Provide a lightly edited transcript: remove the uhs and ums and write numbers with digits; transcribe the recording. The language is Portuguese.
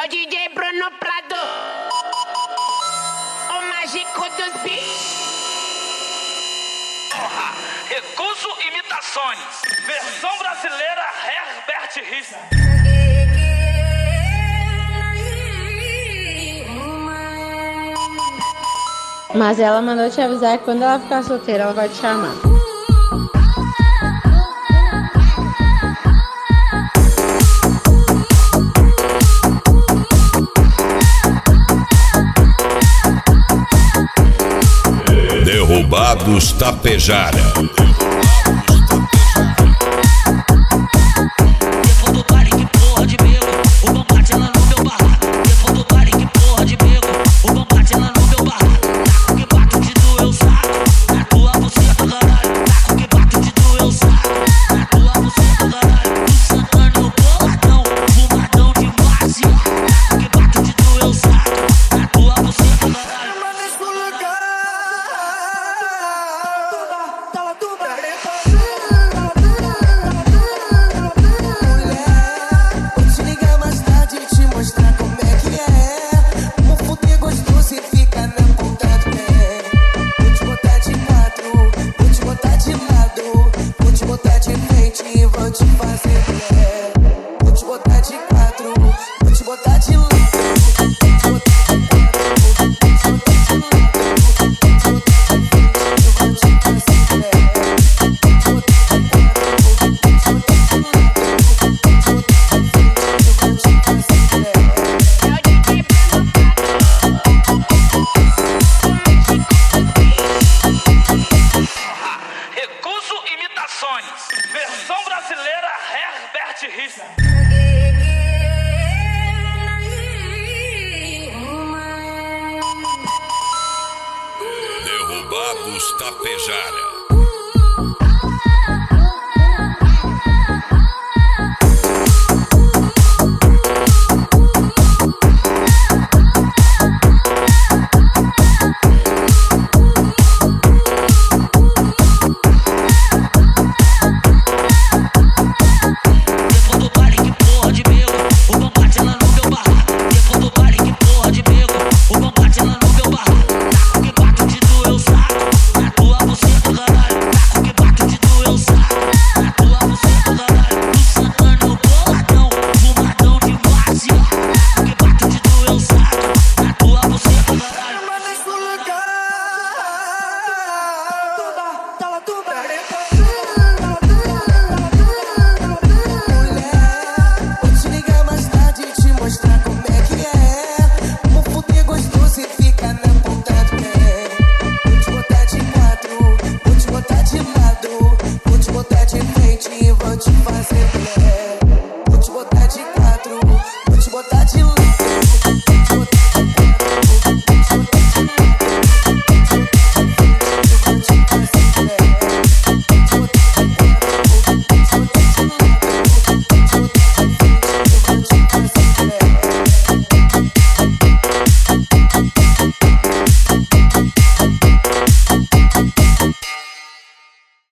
o DJ Bruno Prado, o mágico dos beats. Recuso imitações. Versão brasileira Herbert Richards. Mas ela mandou te avisar que quando ela ficar solteira, ela vai te chamar. Derrubados Tapejara. Depois do party que porra de bebo, o bom bate lá no meu barraco. Depois do party que porra de bebo, o bom bate lá no meu barraco. Taco que bato de doer o saco, na tua buceta, caralho. Taco que bato de doer o saco, na tua buceta, caralho. Tu sentando no boladão, fumadão de base. Taco que bato de doer o saco, na tua buceta, caralho. Vou te fazer mulher, vou te botar de quatro, vou te botar de lado. Recuso imitações. Versão brasileira Herbert Richards. Derrubados Tapejara.